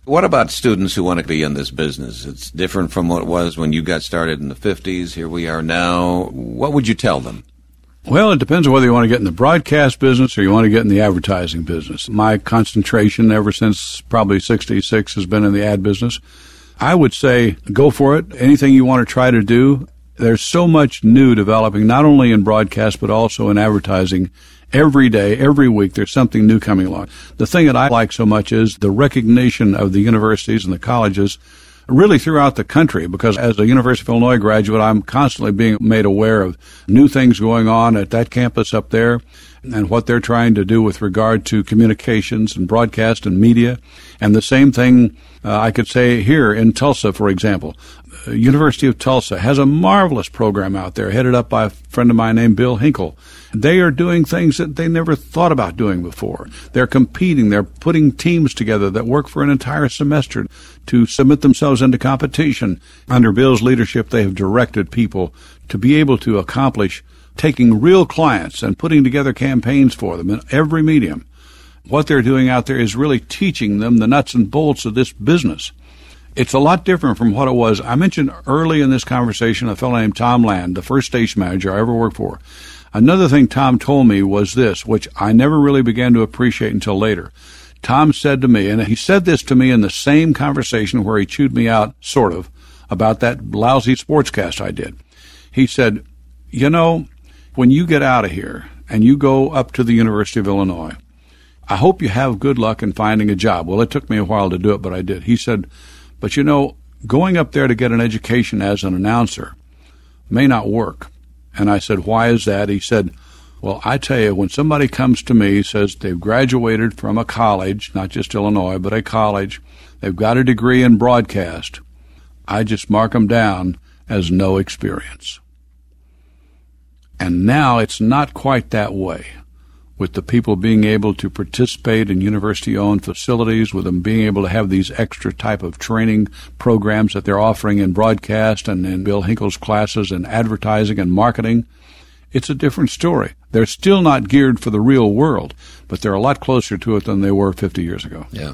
What about students who want to be in this business? It's different from what it was when you got started in the 50s. Here we are now. What would you tell them? Well, it depends on whether you want to get in the broadcast business or you want to get in the advertising business. My concentration ever since probably 66 has been in the ad business. I would say go for it. Anything you want to try to do. There's so much new developing, not only in broadcast but also in advertising. Every day, every week, there's something new coming along. The thing that I like so much is the recognition of the universities and the colleges really throughout the country, because as a University of Illinois graduate, I'm constantly being made aware of new things going on at that campus up there and what they're trying to do with regard to communications and broadcast and media. And the same thing I could say here in Tulsa, for example. University of Tulsa has a marvelous program out there headed up by a friend of mine named Bill Hinkle. They are doing things that they never thought about doing before. They're competing. They're putting teams together that work for an entire semester to submit themselves into competition. Under Bill's leadership, they have directed people to be able to accomplish taking real clients and putting together campaigns for them in every medium. What they're doing out there is really teaching them the nuts and bolts of this business. It's a lot different from what it was. I mentioned early in this conversation a fellow named Tom Land, the first station manager I ever worked for. Another thing Tom told me was this, which I never really began to appreciate until later. Tom said to me, and he said this to me in the same conversation where he chewed me out, sort of, about that lousy sportscast I did. He said, you know, when you get out of here and you go up to the University of Illinois, I hope you have good luck in finding a job. Well, it took me a while to do it, but I did. He said, but you know, going up there to get an education as an announcer may not work. And I said, why is that? He said, well, I tell you, when somebody comes to me, says they've graduated from a college, not just Illinois, but a college, they've got a degree in broadcast, I just mark them down as no experience. And now it's not quite that way, with the people being able to participate in university-owned facilities, with them being able to have these extra type of training programs that they're offering in broadcast and in Bill Hinkle's classes in advertising and marketing. It's a different story. They're still not geared for the real world, but they're a lot closer to it than they were 50 years ago. Yeah.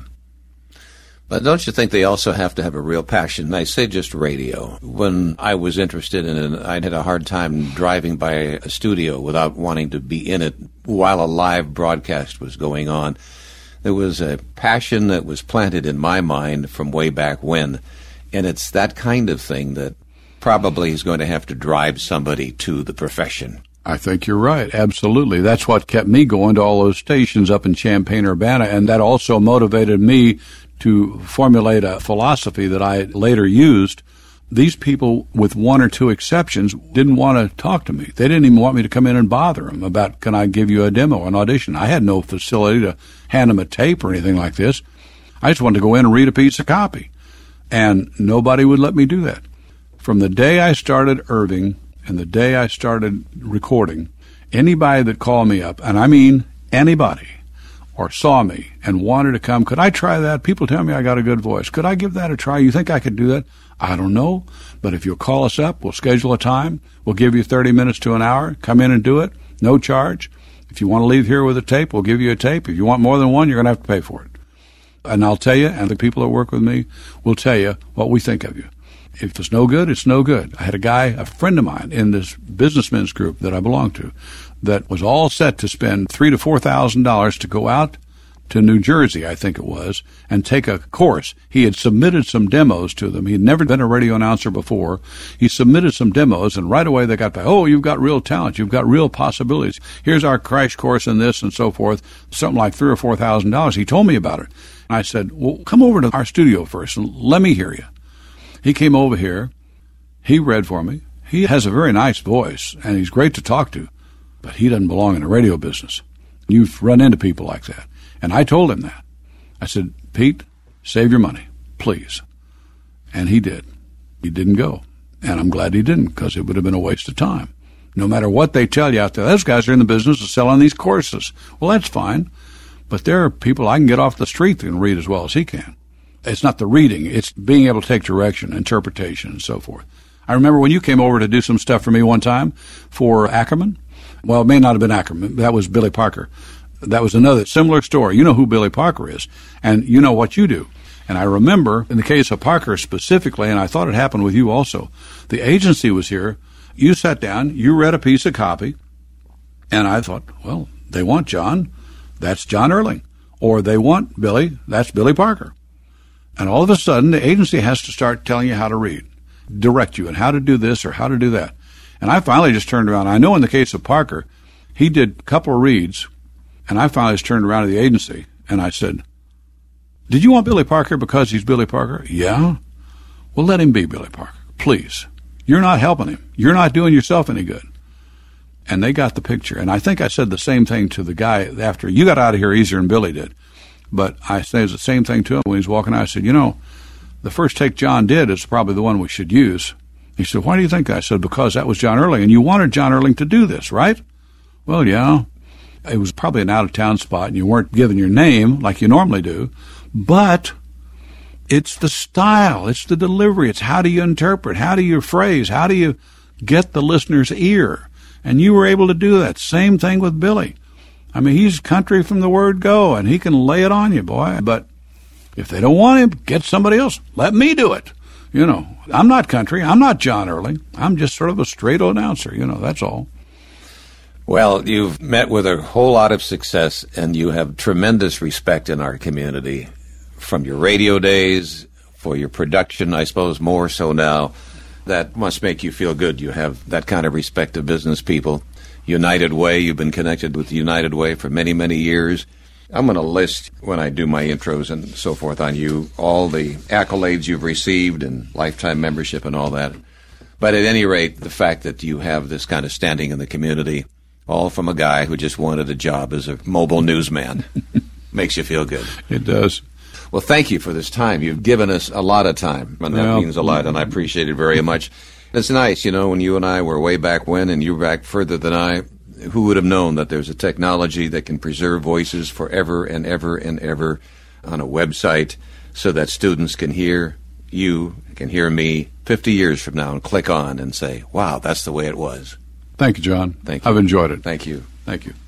But don't you think they also have to have a real passion? I say just radio. When I was interested in it, I had a hard time driving by a studio without wanting to be in it while a live broadcast was going on. There was a passion that was planted in my mind from way back when, and it's that kind of thing that probably is going to have to drive somebody to the profession. I think you're right. Absolutely. That's what kept me going to all those stations up in Champaign-Urbana, and that also motivated me to formulate a philosophy that I later used. These people, with one or two exceptions, didn't want to talk to me. They didn't even want me to come in and bother them about, can I give you a demo, an audition? I had no facility to hand them a tape or anything like this. I just wanted to go in and read a piece of copy. And nobody would let me do that. From the day I started Irving and the day I started recording, anybody that called me up, and I mean anybody, or saw me and wanted to come, could I try that? People tell me I got a good voice. Could I give that a try? You think I could do that? I don't know. But if you'll call us up, we'll schedule a time. We'll give you 30 minutes to an hour. Come in and do it. No charge. If you want to leave here with a tape, we'll give you a tape. If you want more than one, you're going to have to pay for it. And I'll tell you, and the people that work with me will tell you what we think of you. If it's no good, it's no good. I had a guy, a friend of mine in this businessmen's group that I belong to, that was all set to spend $3,000 to $4,000 to go out to New Jersey, I think it was, and take a course. He had submitted some demos to them. He had never been a radio announcer before. He submitted some demos, and right away they got back, oh, you've got real talent. You've got real possibilities. Here's our crash course in this and so forth, something like $3,000 or $4,000. He told me about it. And I said, well, come over to our studio first and let me hear you. He came over here. He read for me. He has a very nice voice, and he's great to talk to, but he doesn't belong in the radio business. You've run into people like that. And I told him that. I said, Pete, save your money, please. And he did. He didn't go. And I'm glad he didn't, because it would have been a waste of time. No matter what they tell you out there, those guys are in the business of selling these courses. Well, that's fine. But there are people I can get off the street that can read as well as he can. It's not the reading. It's being able to take direction, interpretation, and so forth. I remember when you came over to do some stuff for me one time for Ackerman. Well, it may not have been Ackerman. That was Billy Parker. That was another similar story. You know who Billy Parker is, and you know what you do. And I remember, in the case of Parker specifically, and I thought it happened with you also, the agency was here. You sat down, you read a piece of copy, and I thought, well, they want John, that's John Erling. Or they want Billy, that's Billy Parker. And all of a sudden, the agency has to start telling you how to read, direct you, and how to do this or how to do that. And I finally just turned around. I know in the case of Parker, he did a couple of reads, and I finally just turned around to the agency, and I said, did you want Billy Parker because he's Billy Parker? Yeah? Well, let him be Billy Parker, please. You're not helping him. You're not doing yourself any good. And they got the picture. And I think I said the same thing to the guy after. You got out of here easier than Billy did. But I said the same thing to him when he was walking out. I said, the first take John did is probably the one we should use. He said, why do you think that? I said, because that was John Erling, and you wanted John Erling to do this, right? Well, yeah. It was probably an out-of-town spot, and you weren't giving your name like you normally do. But it's the style, it's the delivery, it's how do you interpret, how do you phrase, how do you get the listener's ear? And you were able to do that. Same thing with Billy. I mean, he's country from the word go, and he can lay it on you, boy. But if they don't want him, get somebody else. Let me do it. I'm not country. I'm not John Erling. I'm just sort of a straight announcer. That's all. Well, you've met with a whole lot of success, and you have tremendous respect in our community from your radio days, for your production, I suppose, more so now. That must make you feel good. You have that kind of respect of business people. United Way, you've been connected with the United Way for many, many years. I'm going to list, when I do my intros and so forth on you, all the accolades you've received and lifetime membership and all that. But at any rate, the fact that you have this kind of standing in the community, all from a guy who just wanted a job as a mobile newsman, makes you feel good. It does. Well, thank you for this time. You've given us a lot of time, and that means a lot, and I appreciate it very much. It's nice, when you and I were way back when, and you were back further than I, who would have known that there's a technology that can preserve voices forever and ever and ever on a website so that students can hear you, can hear me 50 years from now and click on and say, wow, that's the way it was. Thank you, John. Thank you. I've enjoyed it. Thank you. Thank you.